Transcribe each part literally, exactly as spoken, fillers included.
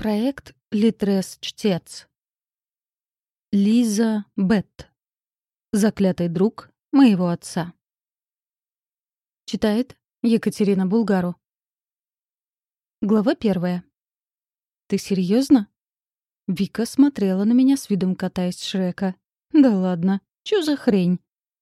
Проект «Литрес-чтец». Лиза Бетт. Заклятый друг моего отца. Читает Екатерина Булгару. Глава первая. «Ты серьезно? Вика смотрела на меня с видом кота из Шрека. «Да ладно, чё за хрень?»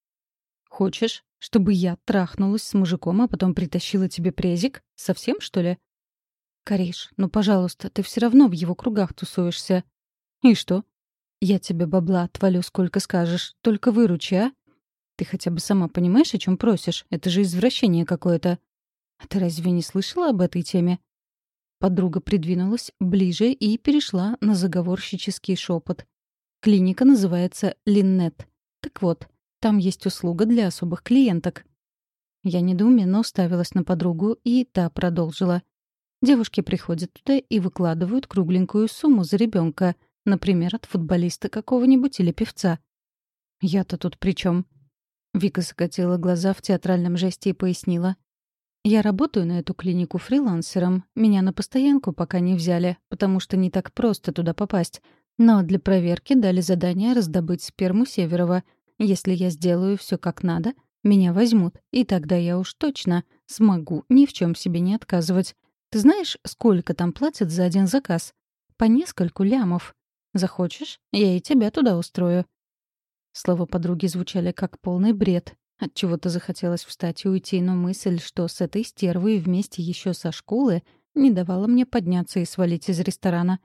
«Хочешь, чтобы я трахнулась с мужиком, а потом притащила тебе презик? Совсем, что ли?» «Кариш, ну, пожалуйста, ты все равно в его кругах тусуешься». «И что? Я тебе бабла отвалю сколько скажешь, только выручи, а? Ты хотя бы сама понимаешь, о чем просишь? Это же извращение какое-то». «А ты разве не слышала об этой теме?» Подруга придвинулась ближе и перешла на заговорщический шепот. Клиника называется «Линнет». Так вот, там есть услуга для особых клиенток. Я недоуменно уставилась на подругу, и та продолжила. Девушки приходят туда и выкладывают кругленькую сумму за ребенка, например, от футболиста какого-нибудь или певца. «Я-то тут при чем? Вика закатила глаза в театральном жесте и пояснила. «Я работаю на эту клинику фрилансером. Меня на постоянку пока не взяли, потому что не так просто туда попасть. Но для проверки дали задание раздобыть сперму Северова. Если я сделаю все как надо, меня возьмут, и тогда я уж точно смогу ни в чем себе не отказывать. Ты знаешь, сколько там платят за один заказ? По нескольку лямов. Захочешь, я и тебя туда устрою». Слова подруги звучали как полный бред. Отчего-то захотелось встать и уйти, но мысль, что с этой стервой вместе еще со школы, не давала мне подняться и свалить из ресторана.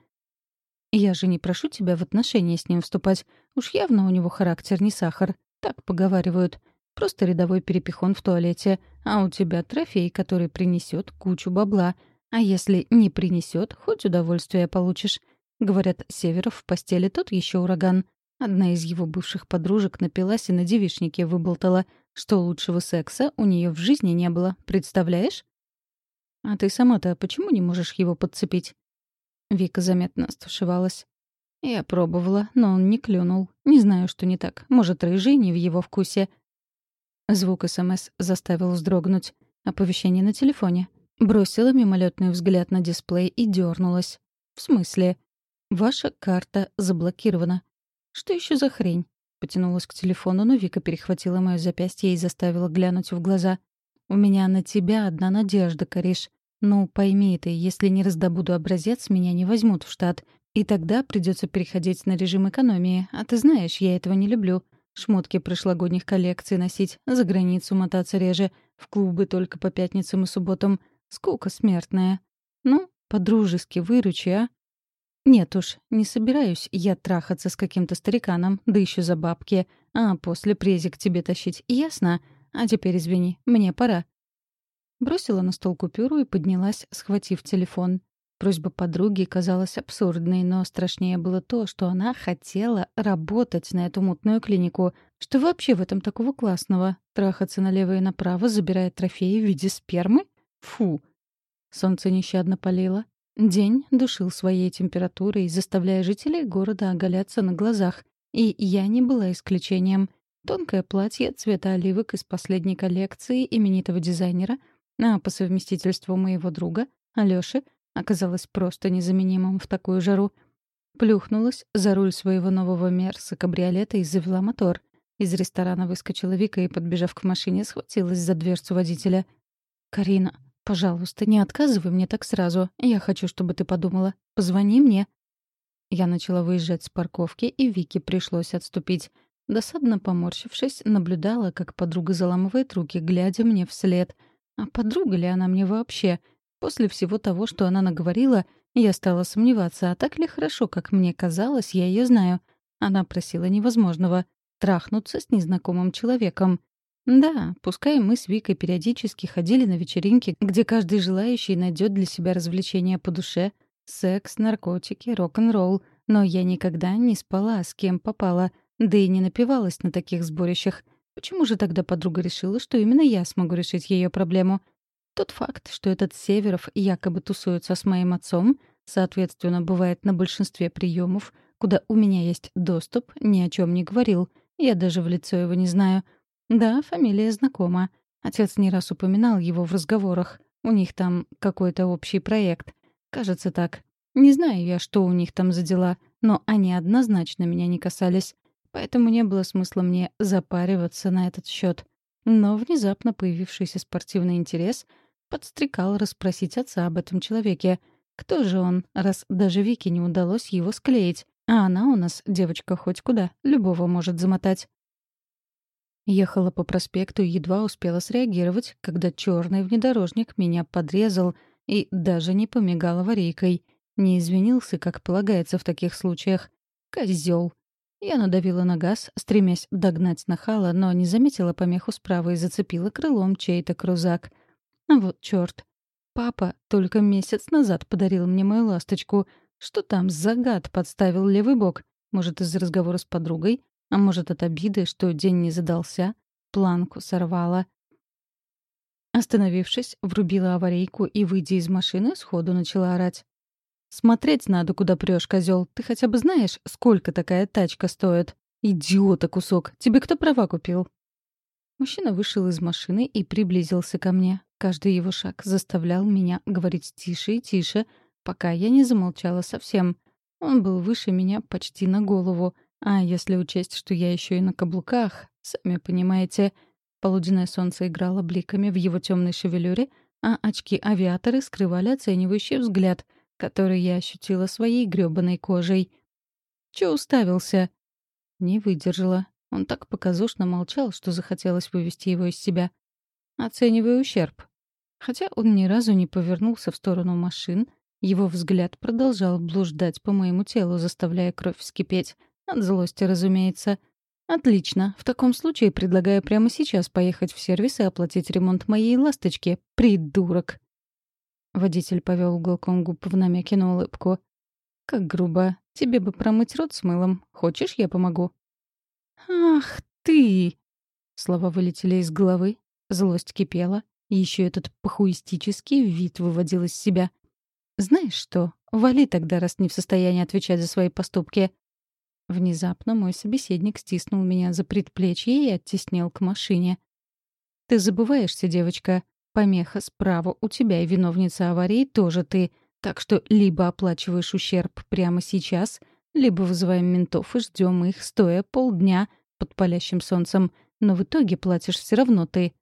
«Я же не прошу тебя в отношения с ним вступать. Уж явно у него характер не сахар. Так поговаривают. Просто рядовой перепихон в туалете. А у тебя трофей, который принесет кучу бабла. А если не принесет, хоть удовольствие получишь. Говорят, Северов в постели тот еще ураган. Одна из его бывших подружек напилась и на девичнике выболтала, что лучшего секса у нее в жизни не было. Представляешь? А ты сама-то почему не можешь его подцепить?» Вика заметно стушевалась. Я пробовала, но он не клюнул. Не знаю, что не так. Может, рыжий не в его вкусе. Звук СМС заставил вздрогнуть. Оповещение на телефоне. Бросила мимолетный взгляд на дисплей и дернулась. «В смысле?» «Ваша карта заблокирована». «Что еще за хрень?» Потянулась к телефону, но Вика перехватила моё запястье и заставила глянуть в глаза. «У меня на тебя одна надежда, Кариш. Ну, пойми ты, если не раздобуду образец, меня не возьмут в штат. И тогда придется переходить на режим экономии. А ты знаешь, я этого не люблю. Шмотки прошлогодних коллекций носить, за границу мотаться реже, в клубы только по пятницам и субботам. Скука смертная. Ну, по-дружески выручи, а?» «Нет уж, не собираюсь я трахаться с каким-то стариканом, да еще за бабки, а после презик тебе тащить, ясно? А теперь извини, мне пора». Бросила на стол купюру и поднялась, схватив телефон. Просьба подруги казалась абсурдной, но страшнее было то, что она хотела работать на эту мутную клинику. Что вообще в этом такого классного? Трахаться налево и направо, забирая трофеи в виде спермы? Фу. Солнце нещадно палило. День душил своей температурой, заставляя жителей города оголяться на глазах. И я не была исключением. Тонкое платье цвета оливок из последней коллекции именитого дизайнера, а по совместительству моего друга, Алёши, оказалось просто незаменимым в такую жару. Плюхнулась за руль своего нового мерса кабриолета и завела мотор. Из ресторана выскочила Вика и, подбежав к машине, схватилась за дверцу водителя. «Карина, пожалуйста, не отказывай мне так сразу. Я хочу, чтобы ты подумала. Позвони мне». Я начала выезжать с парковки, и Вике пришлось отступить. Досадно поморщившись, наблюдала, как подруга заламывает руки, глядя мне вслед. А подруга ли она мне вообще? После всего того, что она наговорила, я стала сомневаться, а так ли хорошо, как мне казалось, я ее знаю. Она просила невозможного — трахнуться с незнакомым человеком. Да, пускай мы с Викой периодически ходили на вечеринки, где каждый желающий найдет для себя развлечения по душе — секс, наркотики, рок-н-ролл, но я никогда не спала с кем попала, да и не напивалась на таких сборищах. Почему же тогда подруга решила, что именно я смогу решить ее проблему? Тот факт, что этот Северов якобы тусуется с моим отцом, соответственно, бывает на большинстве приемов, куда у меня есть доступ, ни о чем не говорил. Я даже в лицо его не знаю. Да, фамилия знакома. Отец не раз упоминал его в разговорах. У них там какой-то общий проект. Кажется так. Не знаю я, что у них там за дела, но они однозначно меня не касались. Поэтому не было смысла мне запариваться на этот счет. Но внезапно появившийся спортивный интерес подстрекал расспросить отца об этом человеке. Кто же он, раз даже Вике не удалось его склеить? А она у нас девочка хоть куда, любого может замотать. Ехала по проспекту и едва успела среагировать, когда черный внедорожник меня подрезал и даже не помигал аварийкой. Не извинился, как полагается в таких случаях. Козёл. Я надавила на газ, стремясь догнать нахала, но не заметила помеху справа и зацепила крылом чей-то крузак. А вот чёрт. Папа только месяц назад подарил мне мою ласточку. Что там за гад подставил левый бок? Может, из-за разговора с подругой? А может, от обиды, что день не задался? Планку сорвала. Остановившись, врубила аварийку и, выйдя из машины, сходу начала орать. «Смотреть надо, куда прёшь, козёл. Ты хотя бы знаешь, сколько такая тачка стоит? Идиота кусок! Тебе кто права купил?» Мужчина вышел из машины и приблизился ко мне. Каждый его шаг заставлял меня говорить тише и тише, пока я не замолчала совсем. Он был выше меня почти на голову. А если учесть, что я еще и на каблуках, сами понимаете, полуденное солнце играло бликами в его темной шевелюре, а очки-авиаторы скрывали оценивающий взгляд, который я ощутила своей грёбаной кожей. «Чё уставился?» Не выдержала. Он так показушно молчал, что захотелось вывести его из себя. Оценивая ущерб. Хотя он ни разу не повернулся в сторону машин, его взгляд продолжал блуждать по моему телу, заставляя кровь вскипеть. От злости, разумеется. Отлично. В таком случае предлагаю прямо сейчас поехать в сервис и оплатить ремонт моей ласточки. Придурок. Водитель повел уголком губ в намеке на улыбку. «Как грубо. Тебе бы промыть рот с мылом. Хочешь, я помогу?» «Ах ты!» Слова вылетели из головы. Злость кипела. И еще этот похуистический вид выводил из себя. «Знаешь что? Вали тогда, раз не в состоянии отвечать за свои поступки». Внезапно мой собеседник стиснул меня за предплечье и оттеснил к машине. «Ты забываешься, девочка. Помеха справа у тебя, и виновница аварии тоже ты. Так что либо оплачиваешь ущерб прямо сейчас, либо вызываем ментов и ждем их, стоя полдня под палящим солнцем. Но в итоге платишь все равно ты».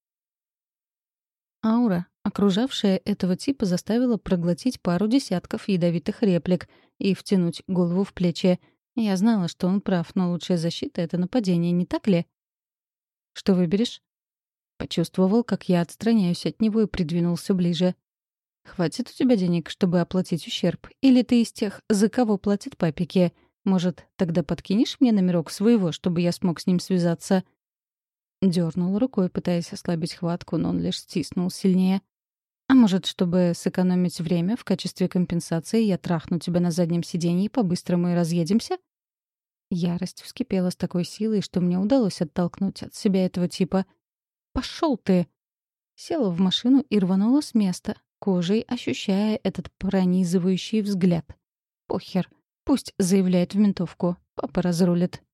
Аура, окружавшая этого типа, заставила проглотить пару десятков ядовитых реплик и втянуть голову в плечи. Я знала, что он прав, но лучшая защита — это нападение, не так ли? «Что выберешь?» Почувствовал, как я отстраняюсь от него и придвинулся ближе. «Хватит у тебя денег, чтобы оплатить ущерб? Или ты из тех, за кого платят папики? Может, тогда подкинешь мне номерок своего, чтобы я смог с ним связаться?» Дёрнул рукой, пытаясь ослабить хватку, но он лишь стиснул сильнее. «А может, чтобы сэкономить время, в качестве компенсации я трахну тебя на заднем сиденье, по-быстрому и разъедемся?» Ярость вскипела с такой силой, что мне удалось оттолкнуть от себя этого типа. «Пошёл ты!» Села в машину и рванула с места, кожей ощущая этот пронизывающий взгляд. «Похер. Пусть заявляет в ментовку. Папа разрулит».